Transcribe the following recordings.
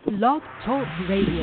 Blog Talk Radio.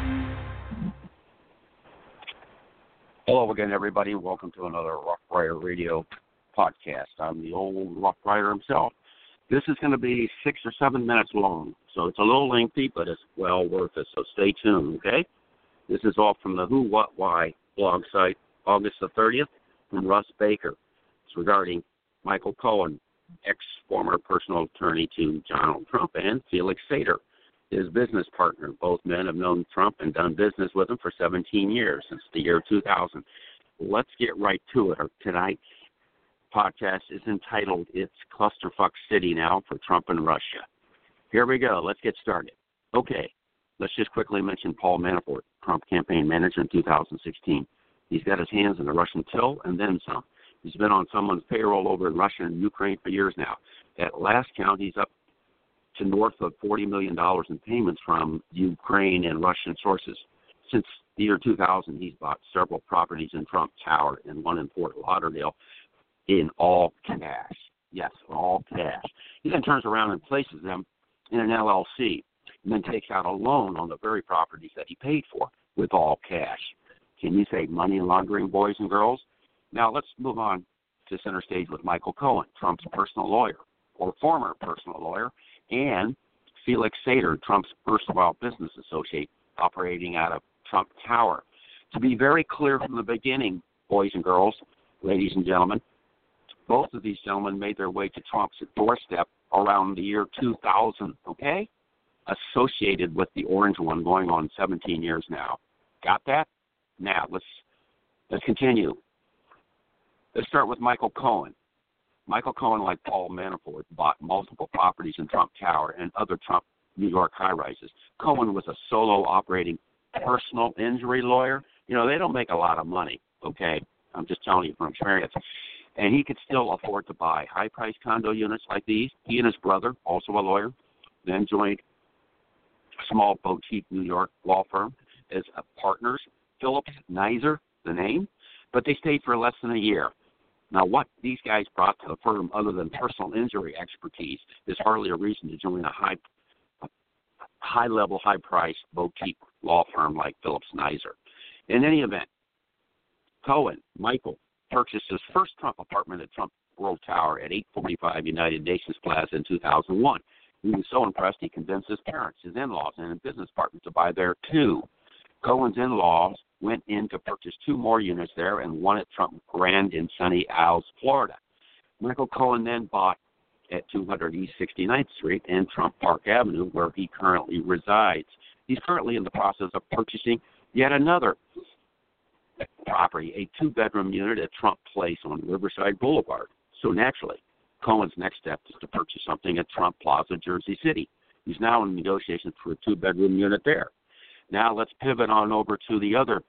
Hello again, everybody. Welcome to another Rough Rider Radio podcast. I'm the old Rough Rider himself. This is going to be 6 or 7 minutes long, so it's a little lengthy, but it's well worth it, so stay tuned, okay? This is all from the Who, What, Why blog site, August the 30th, from Russ Baker. It's regarding Michael Cohen, ex-former personal attorney to Donald Trump, and Felix Sater, his business partner. Both men have known Trump and done business with him for 17 years, since the year 2000. Let's get right to it. Tonight's podcast is entitled, It's Clusterfuck City Now for Trump and Russia. Here we go. Let's get started. Okay, let's just quickly mention Paul Manafort, Trump campaign manager in 2016. He's got his hands in the Russian till and then some. He's been on someone's payroll over in Russia and Ukraine for years now. At last count, he's up to north of $40 million in payments from Ukraine and Russian sources. Since the year 2000, he's bought several properties in Trump Tower and one in Fort Lauderdale in all cash. Yes, all cash. He then turns around and places them in an LLC and then takes out a loan on the very properties that he paid for with all cash. Can you say money laundering, boys and girls? Now let's move on to center stage with Michael Cohen, Trump's personal lawyer, or former personal lawyer, and Felix Sater, Trump's erstwhile business associate operating out of Trump Tower. To be very clear from the beginning, boys and girls, ladies and gentlemen, both of these gentlemen made their way to Trump's doorstep around the year 2000, okay? Associated with the orange one going on 17 years now. Got that? Now, let's continue. Let's start with Michael Cohen. Michael Cohen, like Paul Manafort, bought multiple properties in Trump Tower and other Trump New York high-rises. Cohen was a solo operating personal injury lawyer. You know, they don't make a lot of money, okay? I'm just telling you from experience. And he could still afford to buy high-priced condo units like these. He and his brother, also a lawyer, then joined a small boutique New York law firm as partners. Phillips Nizer, the name, but they stayed for less than a year. Now, what these guys brought to the firm other than personal injury expertise is hardly a reason to join a high-level, high-priced boutique law firm like Phillips Nizer. In any event, Cohen, Michael, purchased his first Trump apartment at Trump World Tower at 845 United Nations Plaza in 2001. He was so impressed he convinced his parents, his in-laws, and his business partner to buy there too. Cohen's in-laws went in to purchase 2 more units there and one at Trump Grand in Sunny Isles, Florida. Michael Cohen then bought at 200 East 69th Street and Trump Park Avenue, where he currently resides. He's currently in the process of purchasing yet another property, a 2-bedroom unit at Trump Place on Riverside Boulevard. So naturally, Cohen's next step is to purchase something at Trump Plaza, Jersey City. He's now in negotiations for a 2-bedroom unit there. Now let's pivot on over to the other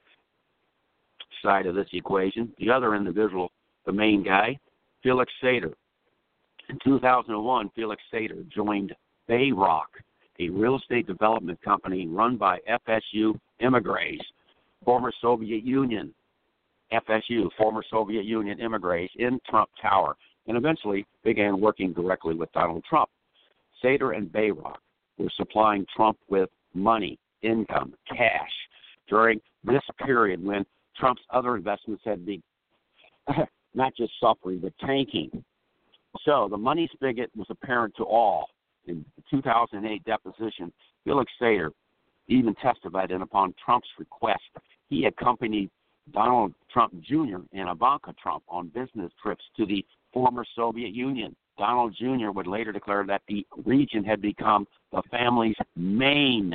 side of this equation, the other individual, the main guy, Felix Sater. In 2001, Felix Sater joined Bayrock, a real estate development company run by FSU immigrants, former Soviet Union, FSU, former Soviet Union immigrants in Trump Tower, and eventually began working directly with Donald Trump. Sater and Bayrock were supplying Trump with money, income, cash, during this period when Trump's other investments had been not just suffering, but tanking. So the money spigot was apparent to all. In the 2008 deposition, Felix Sater even testified that upon Trump's request, he accompanied Donald Trump Jr. and Ivanka Trump on business trips to the former Soviet Union. Donald Jr. would later declare that the region had become the family's main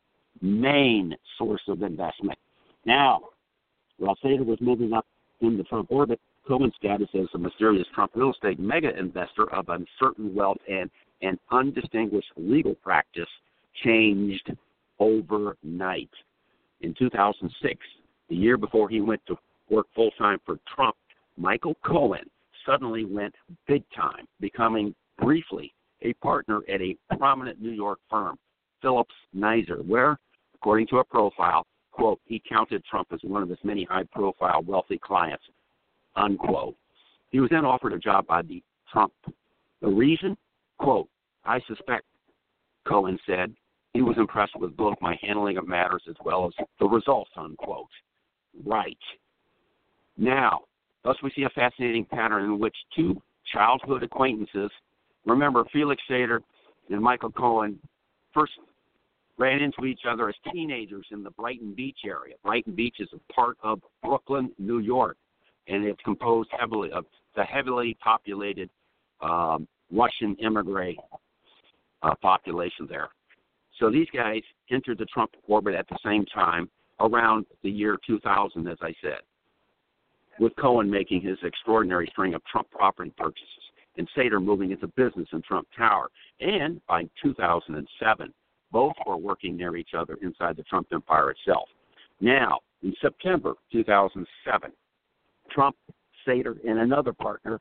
source of investment. Now, while Sater was moving up in the Trump orbit, Cohen's status as a mysterious Trump real estate mega investor of uncertain wealth and an undistinguished legal practice changed overnight. In 2006, the year before he went to work full-time for Trump, Michael Cohen suddenly went big time, becoming briefly a partner at a prominent New York firm, Phillips Nizer, where, according to a profile, quote, he counted Trump as one of his many high-profile wealthy clients, unquote. He was then offered a job by the Trump. The reason? Quote, I suspect, Cohen said, He was impressed with both my handling of matters as well as the results, unquote. Right. Now, thus we see a fascinating pattern in which two childhood acquaintances, remember Felix Sater and Michael Cohen, first ran into each other as teenagers in the Brighton Beach area. Brighton Beach is a part of Brooklyn, New York, and it's composed heavily of the heavily populated Russian immigrant population there. So these guys entered the Trump orbit at the same time around the year 2000, as I said, with Cohen making his extraordinary string of Trump property purchases and Sater moving into business in Trump Tower. And by 2007, both were working near each other inside the Trump empire itself. Now, in September 2007, Trump, Sater, and another partner,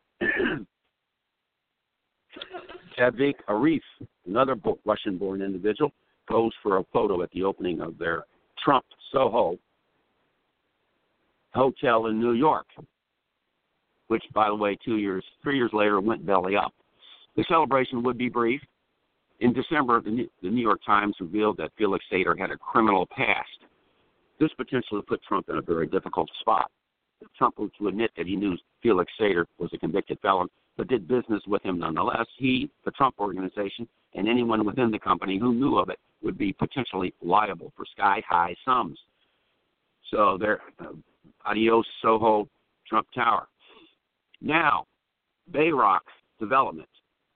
Tadvik Arif, another Russian-born individual, posed for a photo at the opening of their Trump Soho hotel in New York, which, by the way, 3 years later went belly up. The celebration would be brief. In December, the New York Times revealed that Felix Sater had a criminal past. This potentially put Trump in a very difficult spot. Trump was to admit that he knew Felix Sater was a convicted felon, but did business with him nonetheless. He, the Trump Organization, and anyone within the company who knew of it would be potentially liable for sky-high sums. So there, adios Soho, Trump Tower. Now, Bayrock Development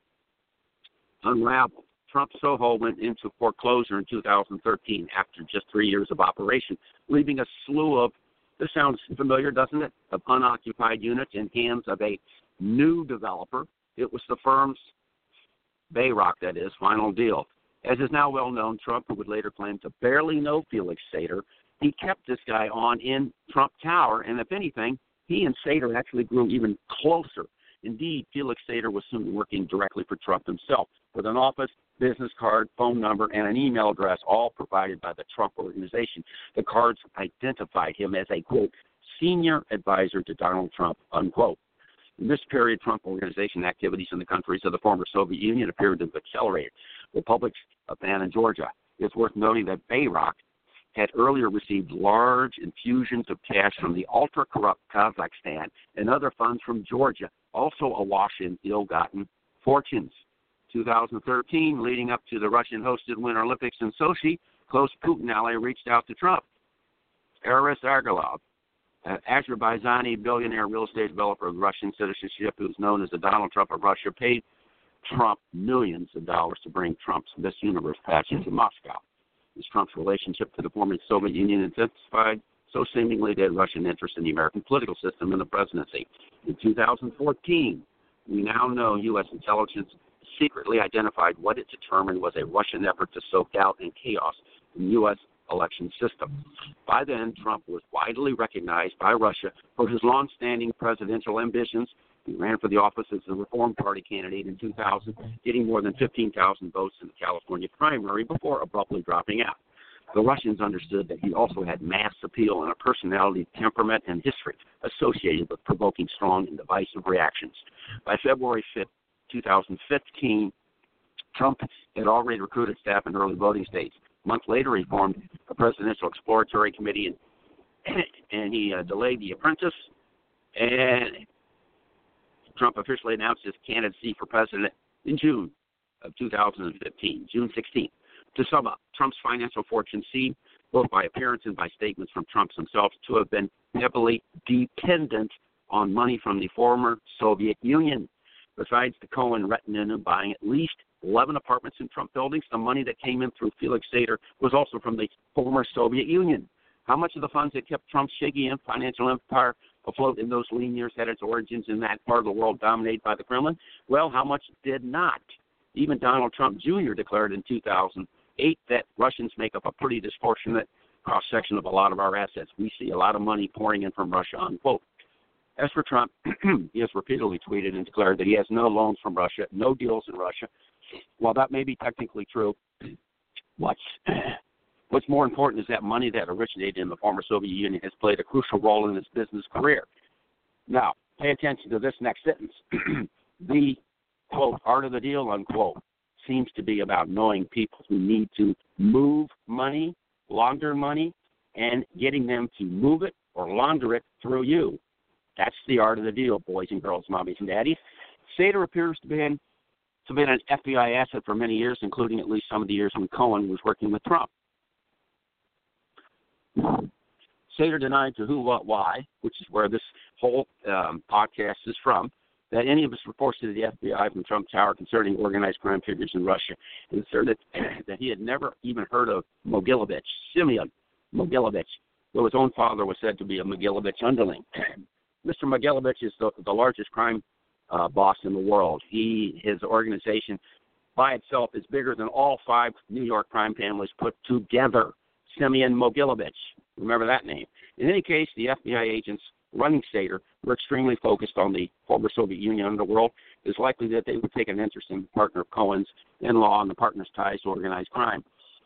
unraveled. Trump Soho went into foreclosure in 2013 after just 3 years of operation, leaving a slew of, this sounds familiar, doesn't it, of unoccupied units in hands of a new developer. It was the firm's Bayrock, that is, final deal. As is now well known, Trump, who would later claim to barely know Felix Sater, he kept this guy on in Trump Tower, and if anything, he and Sater actually grew even closer. Indeed, Felix Sater was soon working directly for Trump himself, with an office, business card, phone number, and an email address, all provided by the Trump Organization. The cards identified him as a, quote, senior advisor to Donald Trump, unquote. In this period, Trump Organization activities in the countries of the former Soviet Union appeared to have accelerated. Republics of Atlanta and Georgia. It's worth noting that Bayrock had earlier received large infusions of cash from the ultra-corrupt Kazakhstan and other funds from Georgia, also awash in ill-gotten fortunes. 2013, leading up to the Russian-hosted Winter Olympics in Sochi, close Putin ally reached out to Trump. Aris Argalov, an Azerbaijani billionaire real estate developer of Russian citizenship who's known as the Donald Trump of Russia, paid Trump millions of dollars to bring Trump's Miss Universe patch into Moscow. As Trump's relationship to the former Soviet Union intensified, so seemingly did Russian interest in the American political system and the presidency. In 2014, we now know U.S. intelligence secretly identified what it determined was a Russian effort to sow doubt and chaos in the U.S. election system. By then, Trump was widely recognized by Russia for his long-standing presidential ambitions. He ran for the office as the Reform Party candidate in 2000, getting more than 15,000 votes in the California primary before abruptly dropping out. The Russians understood that he also had mass appeal and a personality, temperament, and history associated with provoking strong and divisive reactions. By February 5th, 2015, Trump had already recruited staff in early voting states. A month later, he formed a presidential exploratory committee, and he delayed The Apprentice, and Trump officially announced his candidacy for president in June of 2015, June 16th. To sum up, Trump's financial fortune seemed, both by appearance and by statements from Trump himself, to have been heavily dependent on money from the former Soviet Union. Besides the Cohen retinue buying at least 11 apartments in Trump buildings, the money that came in through Felix Sater was also from the former Soviet Union. How much of the funds that kept Trump's shaky financial empire afloat in those lean years had its origins in that part of the world dominated by the Kremlin? Well, how much did not? Even Donald Trump Jr. declared in 2008 that Russians make up a pretty disproportionate cross-section of a lot of our assets. We see a lot of money pouring in from Russia, unquote. As for Trump, he has repeatedly tweeted and declared that he has no loans from Russia, no deals in Russia. While that may be technically true, what's more important is that money that originated in the former Soviet Union has played a crucial role in his business career. Now, pay attention to this next sentence. The, quote, art of the deal, unquote, seems to be about knowing people who need to move money, launder money, and getting them to move it or launder it through you. That's the art of the deal, boys and girls, mommies and daddies. Sater appears to be an FBI asset for many years, including at least some of the years when Cohen was working with Trump. Sater denied to who, what, why, which is where this whole podcast is from, that any of his reports to the FBI from Trump Tower concerning organized crime figures in Russia, and asserted that he had never even heard of Mogilevich, Simeon Mogilevich, though his own father was said to be a Mogilevich underling. Mr. Mogilevich is the largest crime boss in the world. His organization by itself is bigger than all 5 New York crime families put together. Simeon Mogilevich. Remember that name. In any case, the FBI agents running Sater were extremely focused on the former Soviet Union underworld. It's likely that they would take an interest in the partner of Cohen's in-law and the partner's ties to organized crime.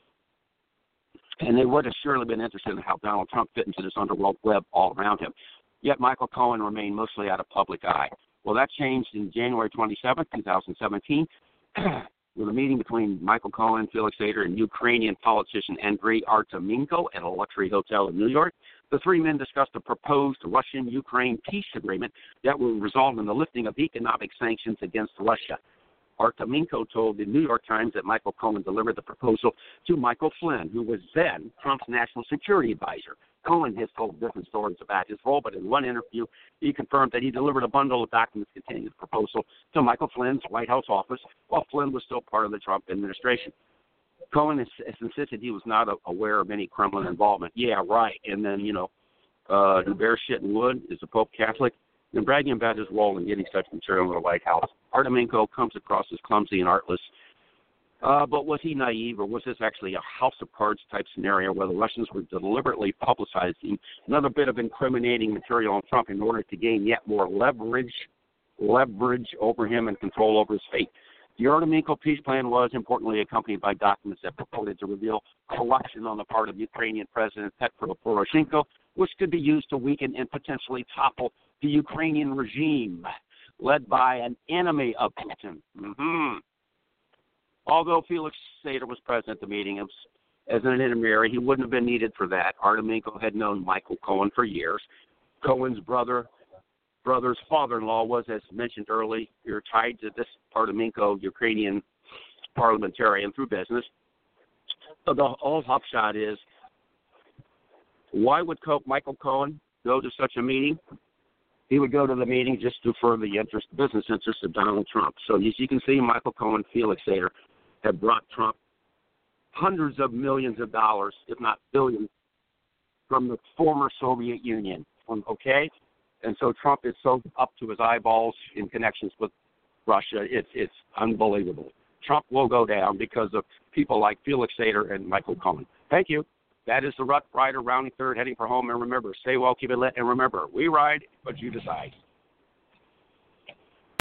And they would have surely been interested in how Donald Trump fit into this underworld web all around him. Yet Michael Cohen remained mostly out of public eye. Well, that changed in January 27, 2017, with a meeting between Michael Cohen, Felix Sater, and Ukrainian politician Andriy Artemenko at a luxury hotel in New York. The 3 men discussed a proposed Russian-Ukraine peace agreement that will result in the lifting of economic sanctions against Russia. Artemenko told the New York Times that Michael Cohen delivered the proposal to Michael Flynn, who was then Trump's national security advisor. Cohen has told different stories about his role, but in one interview, he confirmed that he delivered a bundle of documents containing the proposal to Michael Flynn's White House office while Flynn was still part of the Trump administration. Cohen has insisted he was not aware of any Kremlin involvement. Yeah, right. And then, who bears shit in wood is the Pope Catholic, and bragging about his role in getting such material in the White House. Artemenko comes across as clumsy and artless. But was he naive, or was this actually a House of Cards type scenario where the Russians were deliberately publicizing another bit of incriminating material on Trump in order to gain yet more leverage over him and control over his fate? The Artemenko peace plan was, importantly, accompanied by documents that purported to reveal corruption on the part of Ukrainian President Petro Poroshenko, which could be used to weaken and potentially topple the Ukrainian regime, led by an enemy of Putin. Although Felix Sater was present at the meeting as an intermediary, he wouldn't have been needed for that. Artemenko had known Michael Cohen for years. Cohen's brother's father-in-law was, as mentioned earlier, tied to this Artemenko, Ukrainian parliamentarian through business. So the whole upshot is, why would Michael Cohen go to such a meeting? He would go to the meeting just to further the business interests of Donald Trump. So as you can see, Michael Cohen, Felix Sater have brought Trump hundreds of millions of dollars, if not billions, from the former Soviet Union. Okay? And so Trump is so up to his eyeballs in connections with Russia, it's unbelievable. Trump will go down because of people like Felix Sater and Michael Cohen. Thank you. That is the Rough Rider rounding third, heading for home. And remember, stay well, keep it lit, and remember, we ride, but you decide.